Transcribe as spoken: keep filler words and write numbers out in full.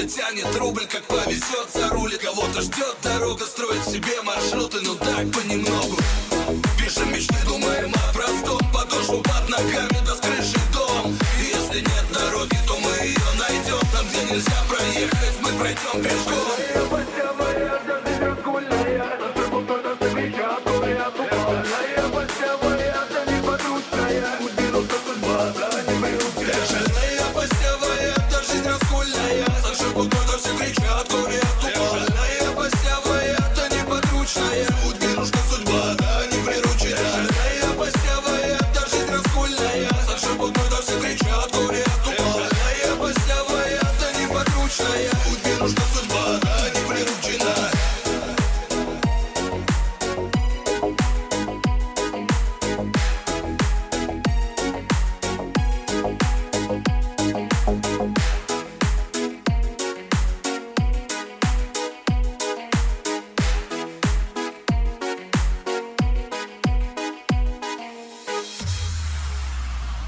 тянет рубль, как повезет, за руль. Кого-то ждет дорога, строит себе маршруты, ну так понемногу. Пишем мечты, думаем о простом. Подошву под ногами, да с крыши дом. И если нет дороги, то мы ее найдем. Там, где нельзя проехать, мы пройдем пешком. Путь, девушка, судьба.